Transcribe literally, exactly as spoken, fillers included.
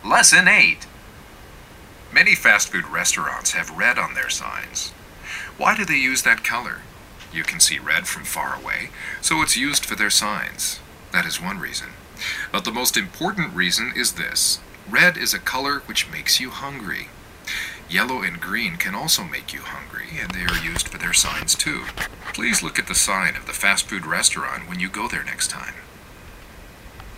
Lesson eight. Many fast food restaurants have red on their signs. Why do they use that color? You can see red from far away, so it's used for their signs. That is one reason. But the most important reason is this. Red is a color which makes you hungry. Yellow and green can also make you hungry, and they are used for their signs too. Please look at the sign of the fast food restaurant when you go there next time.